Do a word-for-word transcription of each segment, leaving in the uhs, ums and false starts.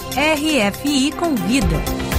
R F I Convida.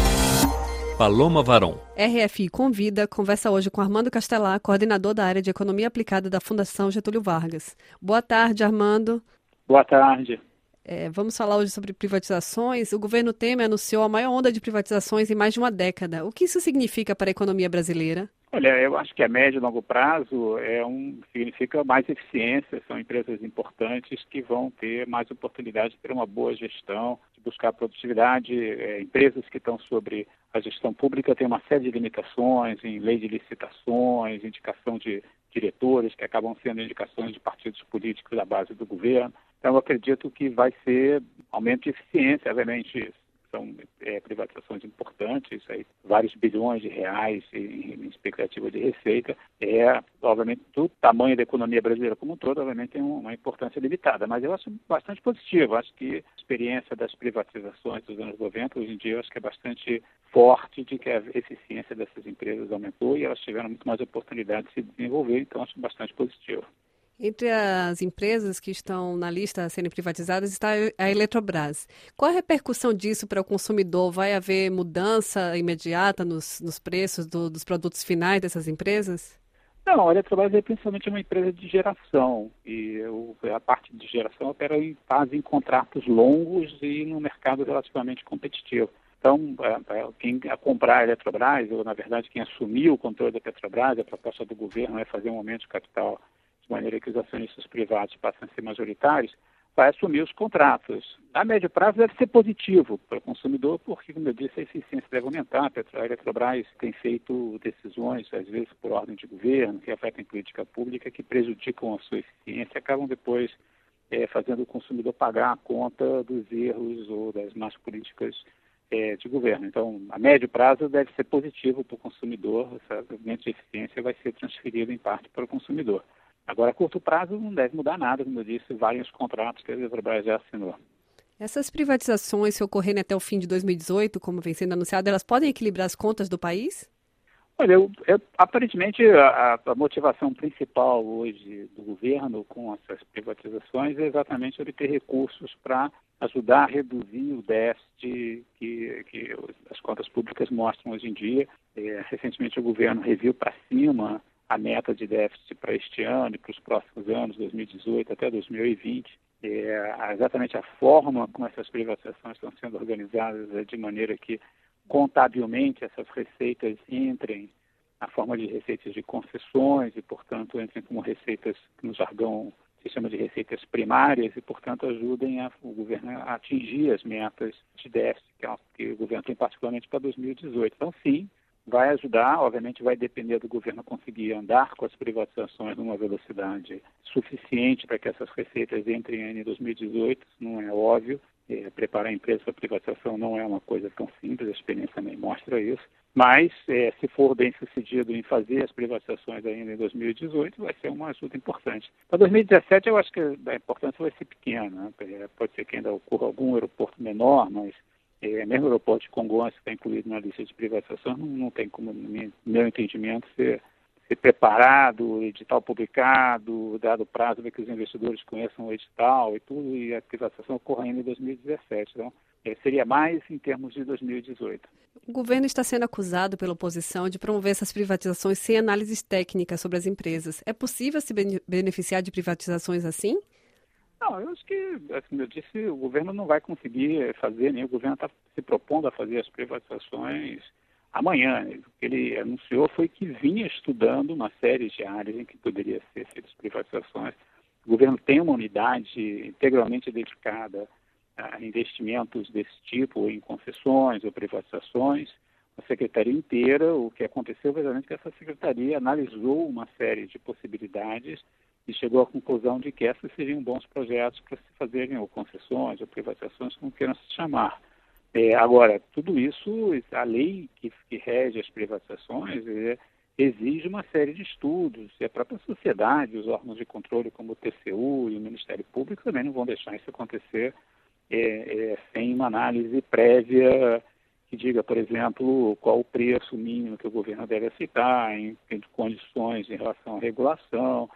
Paloma Varon. R F I Convida conversa hoje com Armando Castelar, coordenador da área de Economia Aplicada da Fundação Getúlio Vargas. Boa tarde, Armando. Boa tarde. É, vamos falar hoje sobre privatizações. O governo Temer anunciou a maior onda de privatizações em mais de uma década. O que isso significa para a economia brasileira? Olha, eu acho que a médio e longo prazo é um, significa mais eficiência, são empresas importantes que vão ter mais oportunidade de ter uma boa gestão, de buscar produtividade. É, empresas que estão sobre a gestão pública têm uma série de limitações em lei de licitações, indicação de diretores, que acabam sendo indicações de partidos políticos da base do governo. Então, eu acredito que vai ser aumento de eficiência, obviamente. São é, privatizações importantes, aí, vários bilhões de reais em, em expectativa de receita. É, obviamente, do tamanho da economia brasileira como um todo, obviamente, tem uma importância limitada. Mas eu acho bastante positivo. Acho que a experiência das privatizações dos anos noventa, hoje em dia, eu acho que é bastante forte de que a eficiência dessas empresas aumentou e elas tiveram muito mais oportunidade de se desenvolver. Então, acho bastante positivo. Entre as empresas que estão na lista a serem privatizadas está a Eletrobras. Qual a repercussão disso para o consumidor? Vai haver mudança imediata nos, nos preços do, dos produtos finais dessas empresas? Não, a Eletrobras é principalmente uma empresa de geração e o, a parte de geração opera em fase em contratos longos e no mercado relativamente competitivo. Então, quem comprar a Eletrobras, ou na verdade quem assumiu o controle da Petrobras, a proposta do governo é fazer um aumento de capital de maneira que os acionistas privados passem a ser majoritários, vai assumir os contratos. A médio prazo deve ser positivo para o consumidor, porque, como eu disse, a eficiência deve aumentar. A Eletrobras tem feito decisões, às vezes por ordem de governo, que afetam política pública, que prejudicam a sua eficiência e acabam depois é, fazendo o consumidor pagar a conta dos erros ou das más políticas é, de governo. Então, a médio prazo deve ser positivo para o consumidor. Esse aumento de eficiência vai ser transferido em parte para o consumidor. Agora, a curto prazo, não deve mudar nada, como eu disse, vários contratos que a Eletrobras já assinou. Essas privatizações, se ocorrerem até o fim de dois mil e dezoito, como vem sendo anunciado, elas podem equilibrar as contas do país? Olha, eu, eu, aparentemente, a, a motivação principal hoje do governo com essas privatizações é exatamente obter recursos para ajudar a reduzir o déficit que, que as contas públicas mostram hoje em dia. É, recentemente, o governo reviu para cima a meta de déficit para este ano e para os próximos anos, dois mil e dezoito até dois mil e vinte. É, exatamente a forma como essas privatizações estão sendo organizadas é de maneira que, contabilmente, essas receitas entrem na forma de receitas de concessões e, portanto, entrem como receitas que no jargão se chama de receitas primárias e, portanto, ajudem a, o governo a atingir as metas de déficit que, é, que o governo tem particularmente para dois mil e dezoito. Então, sim, vai ajudar, obviamente vai depender do governo conseguir andar com as privatizações numa velocidade suficiente para que essas receitas entrem em dois mil e dezoito, não é óbvio. É, preparar a empresa para privatização não é uma coisa tão simples, a experiência também mostra isso. Mas, é, se for bem sucedido em fazer as privatizações ainda em dois mil e dezoito, vai ser uma ajuda importante. Para dois mil e dezessete, eu acho que a importância vai ser pequena, né? Pode ser que ainda ocorra algum aeroporto menor, mas É, mesmo o aeroporto de Congonhas, que está incluído na lista de privatização, não, não tem como, no meu entendimento, ser, ser preparado, edital publicado, dado prazo para que os investidores conheçam o edital e tudo, e a privatização ocorra ainda em dois mil e dezessete. Então, é, seria mais em termos de dois mil e dezoito. O governo está sendo acusado pela oposição de promover essas privatizações sem análises técnicas sobre as empresas. É possível se beneficiar de privatizações assim? Não, eu acho que, como eu disse, o governo não vai conseguir fazer, nem o governo está se propondo a fazer as privatizações amanhã. O que ele anunciou foi que vinha estudando uma série de áreas em que poderia ser feitas privatizações. O governo tem uma unidade integralmente dedicada a investimentos desse tipo, em concessões ou privatizações. A secretaria inteira, o que aconteceu foi exatamente que essa secretaria analisou uma série de possibilidades e chegou à conclusão de que essas seriam bons projetos para se fazerem ou concessões ou privatizações, como queiram se chamar. É, agora, tudo isso, a lei que, que rege as privatizações é, exige uma série de estudos, e a própria sociedade, os órgãos de controle como o T C U e o Ministério Público também não vão deixar isso acontecer é, é, sem uma análise prévia que diga, por exemplo, qual o preço mínimo que o governo deve aceitar, em, em condições em relação à regulação.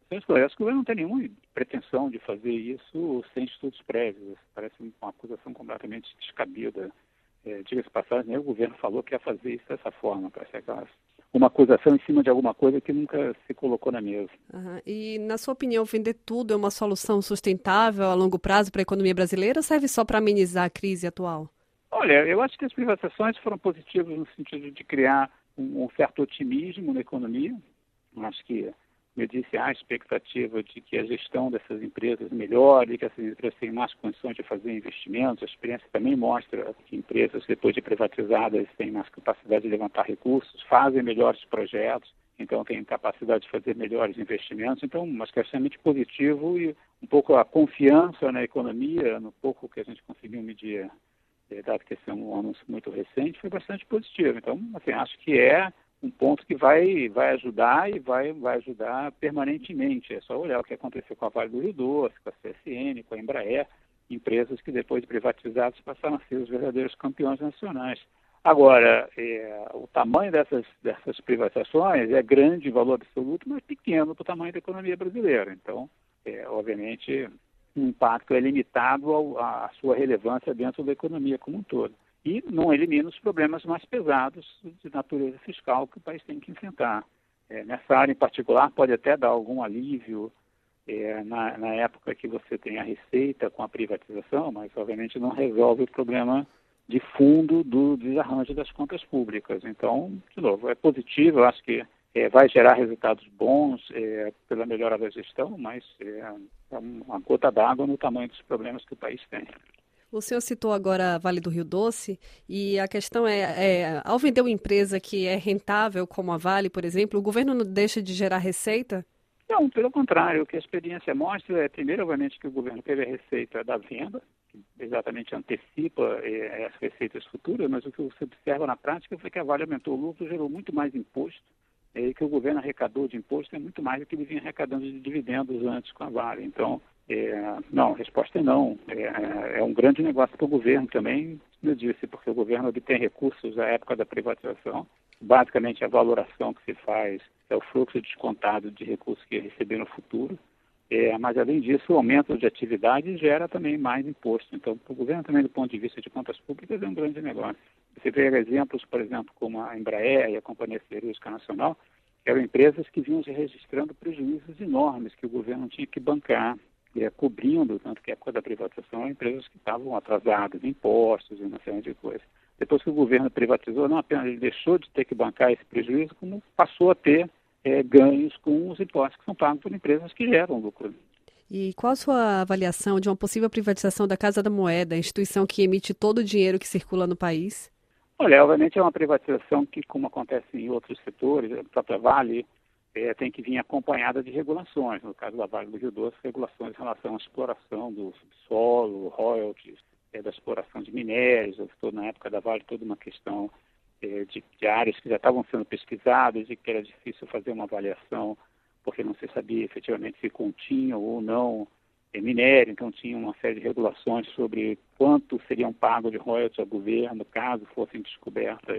O governo não tem nenhuma pretensão de fazer isso sem estudos prévios. Parece uma acusação completamente descabida. É, diga-se passagem, nem o governo falou que ia fazer isso dessa forma. Parece aquelas, uma acusação em cima de alguma coisa que nunca se colocou na mesa. Uhum. E, na sua opinião, vender tudo é uma solução sustentável a longo prazo para a economia brasileira ou serve só para amenizar a crise atual? Olha, eu acho que as privatizações foram positivas no sentido de criar um, um certo otimismo na economia. Acho que, como eu disse, há a expectativa de que a gestão dessas empresas melhore, que essas empresas tenham mais condições de fazer investimentos. A experiência também mostra que empresas, depois de privatizadas, têm mais capacidade de levantar recursos, fazem melhores projetos, então têm capacidade de fazer melhores investimentos. Então, acho que é extremamente positivo e um pouco a confiança na economia, no pouco que a gente conseguiu medir, dado que esse é um anúncio muito recente, foi bastante positivo. Então, assim, acho que é um ponto que vai, vai ajudar e vai, vai ajudar permanentemente. É só olhar o que aconteceu com a Vale do Rio Doce, com a C S N, com a Embraer, empresas que depois de privatizadas passaram a ser os verdadeiros campeões nacionais. Agora, é, o tamanho dessas, dessas privatizações é grande em valor absoluto, mas pequeno para o tamanho da economia brasileira. Então, é, obviamente, o impacto é limitado ao, à sua relevância dentro da economia como um todo. E não elimina os problemas mais pesados de natureza fiscal que o país tem que enfrentar. É, nessa área em particular, pode até dar algum alívio é, na, na época que você tem a receita com a privatização, mas obviamente não resolve o problema de fundo do desarranjo das contas públicas. Então, de novo, é positivo, eu acho que é, vai gerar resultados bons é, pela melhora da gestão, mas é, é uma gota d'água no tamanho dos problemas que o país tem. O senhor citou agora a Vale do Rio Doce e a questão é, é, ao vender uma empresa que é rentável, como a Vale, por exemplo, o governo não deixa de gerar receita? Não, pelo contrário. O que a experiência mostra é, primeiro, obviamente, que o governo teve a receita da venda, que exatamente antecipa é, as receitas futuras, mas o que se observa na prática foi que a Vale aumentou o lucro, gerou muito mais imposto, e que o governo arrecadou de imposto é muito mais do que ele vinha arrecadando de dividendos antes com a Vale. Então, É, não, a resposta é não. É, é um grande negócio para o governo também, como eu disse, porque o governo obtém recursos à época da privatização. Basicamente, a valoração que se faz é o fluxo descontado de recursos que ia receber no futuro. É, mas, além disso, o aumento de atividade gera também mais imposto. Então, para o governo também, do ponto de vista de contas públicas, é um grande negócio. Você vê exemplos, por exemplo, como a Embraer e a Companhia Siderúrgica Nacional, que eram empresas que vinham se registrando prejuízos enormes que o governo tinha que bancar, É, cobrindo, tanto que a época da privatização, empresas que estavam atrasadas em impostos e uma série de coisas. Depois que o governo privatizou, não apenas ele deixou de ter que bancar esse prejuízo, como passou a ter é, ganhos com os impostos que são pagos por empresas que geram lucro. E qual a sua avaliação de uma possível privatização da Casa da Moeda, a instituição que emite todo o dinheiro que circula no país? Olha, obviamente é uma privatização que, como acontece em outros setores, a própria Vale, É, tem que vir acompanhada de regulações. No caso da Vale do Rio Doce, regulações em relação à exploração do subsolo, royalties, é, da exploração de minérios. Houve, na época da Vale, toda uma questão é, de, de áreas que já estavam sendo pesquisadas e que era difícil fazer uma avaliação, porque não se sabia efetivamente se continha ou não é, minério. Então, tinha uma série de regulações sobre quanto seriam pagos de royalties ao governo, caso fossem descobertas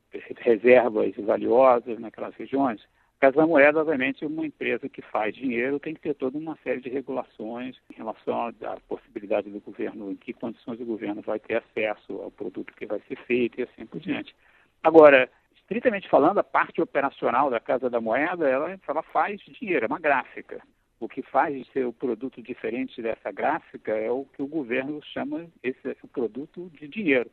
reservas valiosas naquelas regiões. A Casa da Moeda, obviamente, é uma empresa que faz dinheiro, tem que ter toda uma série de regulações em relação à possibilidade do governo, em que condições o governo vai ter acesso ao produto que vai ser feito e assim por diante. Agora, estritamente falando, a parte operacional da Casa da Moeda, ela, ela faz dinheiro, é uma gráfica. O que faz de ser o produto diferente dessa gráfica é o que o governo chama esse, esse produto de dinheiro.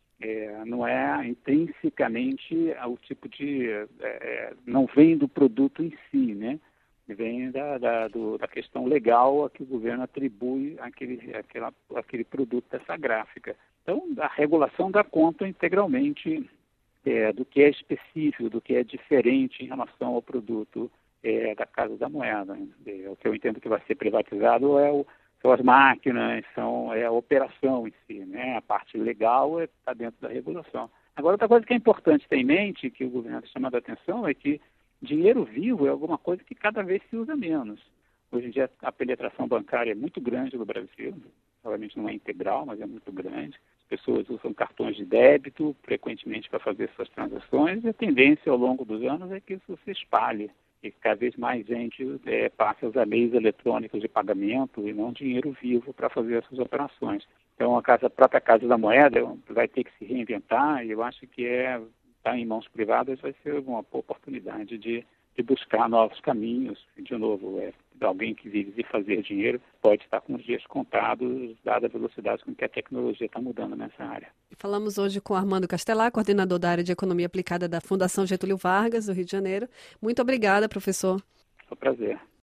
É, não é intrinsecamente o tipo de... É, não vem do produto em si, né? Vem da, da, do, da questão legal a que o governo atribui àquele, àquela, àquele produto dessa gráfica. Então, a regulação dá conta integralmente é, do que é específico, do que é diferente em relação ao produto é, da Casa da Moeda. É, o que eu entendo que vai ser privatizado é o são as máquinas, são, é a operação em si, né? A parte legal está dentro da regulação. Agora, outra coisa que é importante ter em mente, que o governo está chamando a atenção, é que dinheiro vivo é alguma coisa que cada vez se usa menos. Hoje em dia, a penetração bancária é muito grande no Brasil, obviamente não é integral, mas é muito grande. As pessoas usam cartões de débito frequentemente para fazer suas transações, e a tendência ao longo dos anos é que isso se espalhe. e cada vez mais gente é, passa a usar meios eletrônicos de pagamento e não dinheiro vivo para fazer essas operações. Então, a, casa, a própria Casa da Moeda vai ter que se reinventar, e eu acho que é, estar em mãos privadas vai ser uma boa oportunidade de, de buscar novos caminhos. De novo, é, alguém que vive de fazer dinheiro pode estar com os dias contados, dada a velocidade com que a tecnologia está mudando nessa área. Falamos hoje com Armando Castelar, coordenador da área de Economia Aplicada da Fundação Getúlio Vargas, do Rio de Janeiro. Muito obrigada, professor. Foi um prazer.